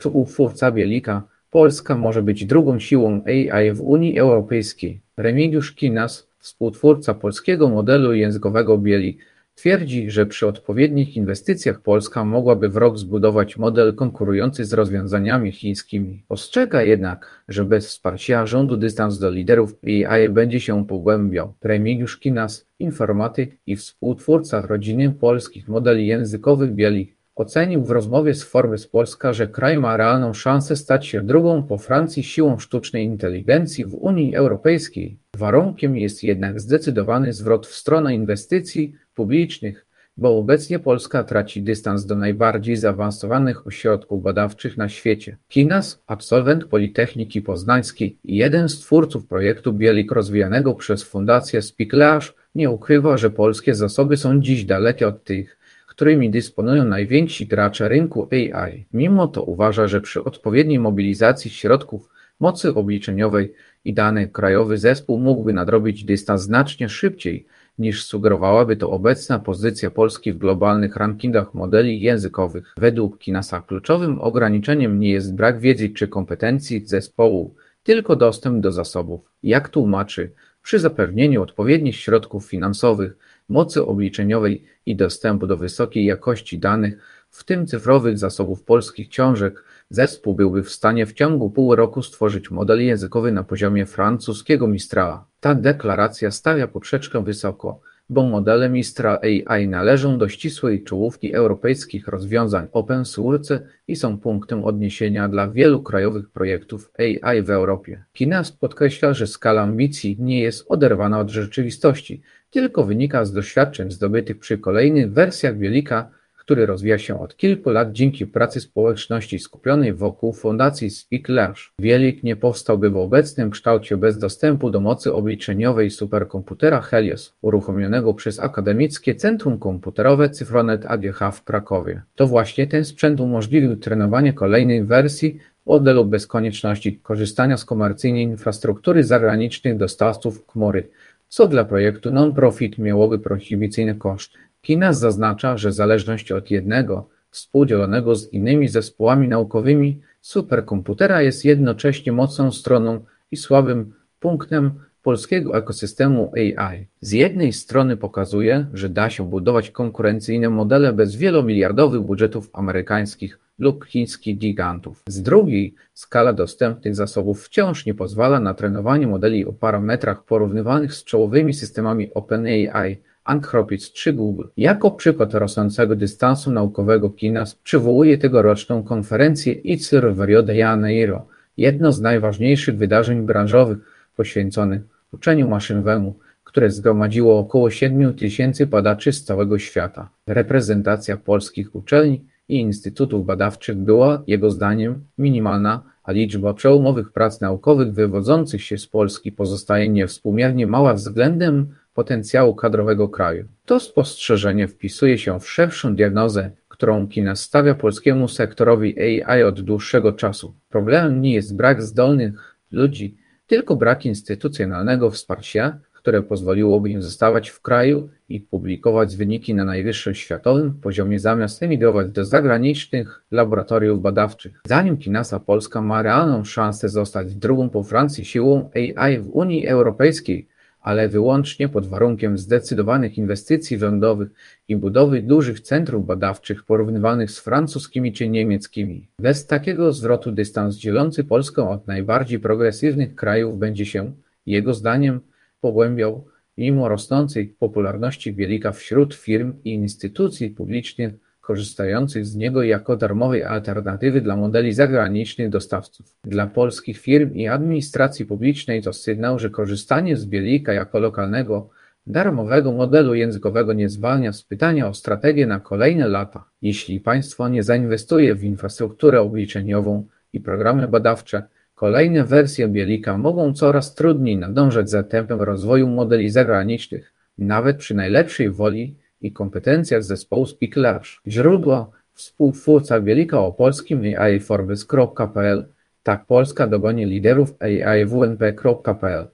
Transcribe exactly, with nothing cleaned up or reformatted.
Współtwórca Bielika, Polska może być drugą siłą A I w Unii Europejskiej. Remigiusz Kinas, współtwórca polskiego modelu językowego Bielik, twierdzi, że przy odpowiednich inwestycjach Polska mogłaby w rok zbudować model konkurujący z rozwiązaniami chińskimi. Ostrzega jednak, że bez wsparcia rządu dystans do liderów A I będzie się pogłębiał. Remigiusz Kinas, informatyk i współtwórca rodziny polskich modeli językowych Bielik, ocenił w rozmowie z Forbes Polska, że kraj ma realną szansę stać się drugą po Francji siłą sztucznej inteligencji w Unii Europejskiej. Warunkiem jest jednak zdecydowany zwrot w stronę inwestycji publicznych, bo obecnie Polska traci dystans do najbardziej zaawansowanych ośrodków badawczych na świecie. Kinas, absolwent Politechniki Poznańskiej i jeden z twórców projektu Bielik rozwijanego przez Fundację Spiklash, nie ukrywa, że polskie zasoby są dziś dalekie od tych, którymi dysponują najwięksi gracze rynku A I. Mimo to uważa, że przy odpowiedniej mobilizacji środków mocy obliczeniowej i danych krajowy zespół mógłby nadrobić dystans znacznie szybciej, niż sugerowałaby to obecna pozycja Polski w globalnych rankingach modeli językowych. Według Kinasa kluczowym ograniczeniem nie jest brak wiedzy czy kompetencji zespołu, tylko dostęp do zasobów. Jak tłumaczy, przy zapewnieniu odpowiednich środków finansowych, mocy obliczeniowej i dostępu do wysokiej jakości danych, w tym cyfrowych zasobów polskich książek, zespół byłby w stanie w ciągu pół roku stworzyć model językowy na poziomie francuskiego Mistrala. Ta deklaracja stawia poprzeczkę wysoko, bo modele Mistral A I należą do ścisłej czołówki europejskich rozwiązań open source i są punktem odniesienia dla wielu krajowych projektów A I w Europie. Kinas podkreśla, że skala ambicji nie jest oderwana od rzeczywistości, tylko wynika z doświadczeń zdobytych przy kolejnych wersjach Bielika, który rozwija się od kilku lat dzięki pracy społeczności skupionej wokół Fundacji Spiklash. Bielik nie powstałby w obecnym kształcie bez dostępu do mocy obliczeniowej superkomputera Helios, uruchomionego przez Akademickie Centrum Komputerowe Cyfronet A G H w Krakowie. To właśnie ten sprzęt umożliwił trenowanie kolejnej wersji modelu bez konieczności korzystania z komercyjnej infrastruktury zagranicznych dostawców chmury, co dla projektu non-profit miałoby prohibicyjny koszt. Kinas zaznacza, że zależność od jednego, współdzielonego z innymi zespołami naukowymi, superkomputera jest jednocześnie mocną stroną i słabym punktem polskiego ekosystemu A I. Z jednej strony pokazuje, że da się budować konkurencyjne modele bez wielomiliardowych budżetów amerykańskich lub chińskich gigantów. Z drugiej, skala dostępnych zasobów wciąż nie pozwala na trenowanie modeli o parametrach porównywanych z czołowymi systemami OpenAI, Anthropic czy Google. Jako przykład rosnącego dystansu naukowego Kinas przywołuje tegoroczną konferencję I C R w Rio de Janeiro, jedno z najważniejszych wydarzeń branżowych poświęconych uczeniu maszynowemu, które zgromadziło około siedmiu tysięcy badaczy z całego świata. Reprezentacja polskich uczelni i instytutów badawczych była, jego zdaniem, minimalna, a liczba przełomowych prac naukowych wywodzących się z Polski pozostaje niewspółmiernie mała względem potencjału kadrowego kraju. To spostrzeżenie wpisuje się w szerszą diagnozę, którą Kinas stawia polskiemu sektorowi A I od dłuższego czasu. Problemem nie jest brak zdolnych ludzi, tylko brak instytucjonalnego wsparcia, które pozwoliłoby im zostawać w kraju i publikować wyniki na najwyższym światowym poziomie zamiast emigrować do zagranicznych laboratoriów badawczych. Zdaniem Kinasa Polska ma realną szansę zostać drugą po Francji siłą A I w Unii Europejskiej, ale wyłącznie pod warunkiem zdecydowanych inwestycji rządowych i budowy dużych centrów badawczych porównywanych z francuskimi czy niemieckimi. Bez takiego zwrotu dystans dzielący Polskę od najbardziej progresywnych krajów będzie się, jego zdaniem, pogłębiał mimo rosnącej popularności Bielika wśród firm i instytucji publicznych korzystających z niego jako darmowej alternatywy dla modeli zagranicznych dostawców. Dla polskich firm i administracji publicznej to sygnał, że korzystanie z Bielika jako lokalnego, darmowego modelu językowego nie zwalnia z pytania o strategię na kolejne lata. Jeśli państwo nie zainwestuje w infrastrukturę obliczeniową i programy badawcze, kolejne wersje Bielika mogą coraz trudniej nadążać za tempem rozwoju modeli zagranicznych, nawet przy najlepszej woli i kompetencjach zespołu Spiklash. Źródło: współtwórca Bielika o polskim A I Forbes kropka p l. Tak Polska dogoni liderów A I w w n p kropka p l.